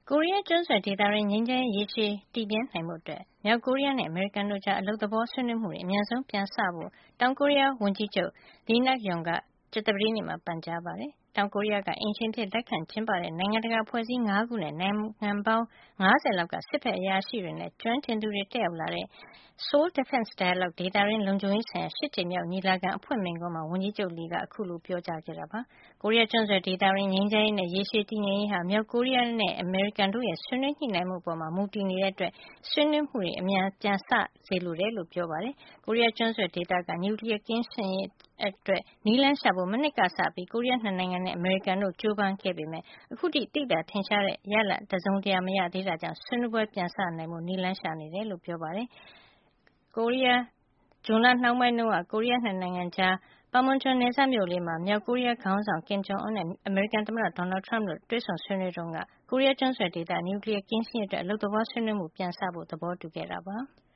ကိုရီးယားကျွန်းဆွယ်ဒေသတွင်းငြိမ်းချမ်းရေးရေရှည်တည်မြဲနိုင်ဖို့မြောက်ကိုရီးယားနဲ့အမေရိကန်တို့ကြားအလုပ်သဘောဆွေးနွေးမှုတွေအမြန်ဆုံးပြန်စဖို့တောင်ကိုရီးယားဝန်ကြီးချုပ် Lee Nak-yon ကကြာသပတေးနေ့မှာပန်ကြားလိုက်ပါတယ်။ တောင်ကိုရီးယားကအိမ်ရှင်အဖြစ်လက်ခံကျင်းပတဲ့နိုင်ငံတကာအဖွဲ့အစည်း ၅ ခုနဲ့နိုင်ငံပေါင်း ၅၀ လောက်ကစစ်ဘက်အရာရှိတွေနဲ့ကျွမ်းကျင်သူတွေတက်ရောက်လာတဲ့ Seoul Defense Dialogue ဒေသတွင်းလုံခြုံရေးဆိုင်ရာ ၈ ကြိမ်မြောက်ညီလာခံအဖွင့်မိန့်ခွန်းမှာ ဝန်ကြီးချုပ် Lee ကအခုလိုပြောကြားခဲ့တာပါ။ ကိုရီးယားကျွန်းဆွယ်ဒေသတွင်းငြိမ်းချမ်းရေးနဲ့ရေရှည်တည်ငြိမ်ရေးဟာမြောက်ကိုရီးယားနဲ့အမေရိကန်တို့ရဲ့ဆွေးနွေးညှိနှိုင်းမှုအပေါ်မူတည်နေတဲ့အတွက်ဆွေးနွေးမှုတွေအမြန်ပြန်စစေလိုတယ်လို့ပြောပါတယ်။ ကိုရီးယားကျွန်းဆွယ်ဒေသကနျူကလီယားကင်းရှင်းရေးအတွက်နည်းလမ်းရှာဖို့မနှစ်ကစပြီးကိုရီးယား2 နိုင်ငံနဲ့အမေရိကန်တို့ကြိုးပမ်းခဲ့ပေမယ့်အခုထိသိသာထင်ရှားတဲ့ရလဒ်တစုံတရာမရသေးတာကြောင့်ဆွေးနွေးပွဲပြန်စနိုင်ဖို့နည်းလမ်းရှာနေတယ်လို့ပြောပါတယ်။ ဇွန်လနှောင်းပိုင်းတုန်းကကိုရီးယား2 နိုင်ငံကြား Panmunjom နယ်စပ်မြို့လေးမှာမြောက်ကိုရီးယားခေါင်းဆောင် Kim Jong Un နဲ့အမေရိကန်သမ္မတ Donald Trump တို့တွေ့ဆုံဆွေးနွေးတုန်းကကိုရီးယားကျွန်းဆွယ်ဒေသနျူကလီယားကင်းရှင်းရေးအတွက်အလုပ်သဘောဆွေးနွေးမှုပြန်စဖို့သဘောတူခဲ့တာပါ။